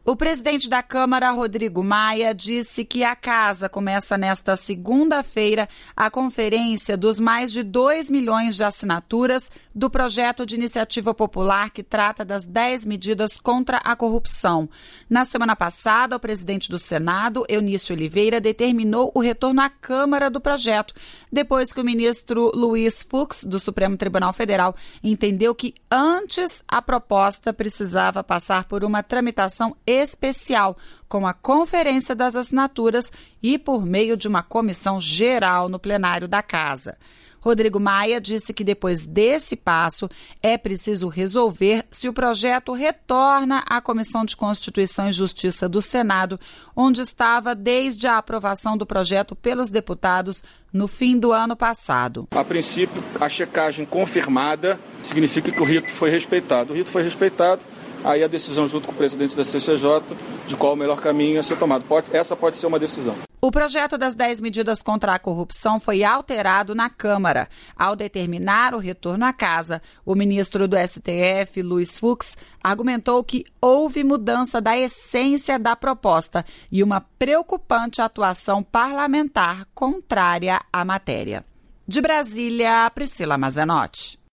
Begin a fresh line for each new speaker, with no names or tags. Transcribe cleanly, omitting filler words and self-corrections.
O presidente da Câmara, Rodrigo Maia, disse que a Casa começa nesta segunda-feira a conferência dos mais de 2 milhões de assinaturas do projeto de iniciativa popular que trata das 10 medidas contra a corrupção. Na semana passada, o presidente do Senado, Eunício Oliveira, determinou o retorno à Câmara do projeto, depois que o ministro Luiz Fux, do Supremo Tribunal Federal, entendeu que antes a proposta precisava passar por uma tramitação especial, com a conferência das assinaturas e por meio de uma comissão geral no plenário da Casa. Rodrigo Maia disse que depois desse passo é preciso resolver se o projeto retorna à Comissão de Constituição e Justiça do Senado, onde estava desde a aprovação do projeto pelos deputados no fim do ano passado.
A princípio, a checagem confirmada significa que o rito foi respeitado. O rito foi respeitado, aí a decisão junto com o presidente da CCJ de qual o melhor caminho a ser tomado. Essa pode ser uma decisão.
O projeto das 10 medidas contra a corrupção foi alterado na Câmara. Ao determinar o retorno à Casa, o ministro do STF, Luiz Fux, argumentou que houve mudança da essência da proposta e uma preocupante atuação parlamentar contrária à matéria. De Brasília, Priscila Mazenotti.